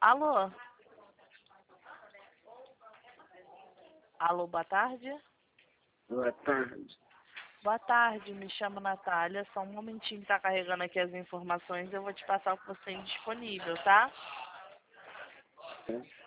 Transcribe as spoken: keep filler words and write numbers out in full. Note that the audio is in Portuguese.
Alô? Alô, boa tarde? Boa tarde. Boa tarde, me chamo Natália. Só um momentinho que tá carregando aqui as informações. Eu vou te passar o que você tem disponível, tá? É.